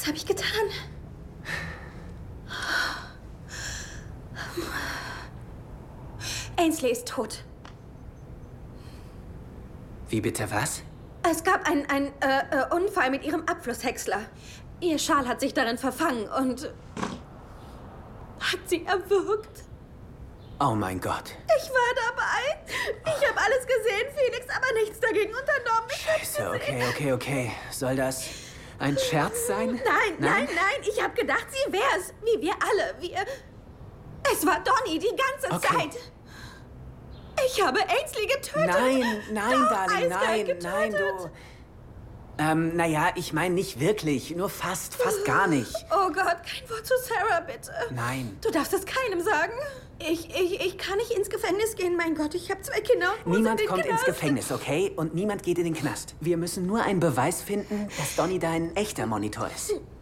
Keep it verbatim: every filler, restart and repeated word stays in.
habe ich getan? Ainsley ist tot. Wie bitte, was? Es gab einen, einen äh, äh, Unfall mit ihrem Abflusshäcksler. Ihr Schal hat sich darin verfangen und hat sie erwürgt. Oh mein Gott. Ich war dabei. Ich habe alles gesehen, Felix, aber nichts dagegen unternommen. Ich Scheiße, okay, okay, okay. Soll das ein Scherz sein? Nein, nein, nein, nein. Ich habe gedacht, sie wär's. Wie wir alle. Wir... Es war Donny die ganze Okay. Zeit. Ich habe Ainsley getötet. Nein, nein, Doch, Darling, eiskalt nein, getötet. nein, du... Ähm, naja, ich meine nicht wirklich. Nur fast, fast gar nicht. Oh Gott, kein Wort zu Sarah, bitte. Nein. Du darfst es keinem sagen. Ich, ich, ich kann nicht ins Gefängnis gehen, mein Gott. Ich habe zwei Kinder. und muss Niemand in den kommt ins Knast. Gefängnis, okay? Und niemand geht in den Knast. Wir müssen nur einen Beweis finden, dass Donny dein echter Monitor ist.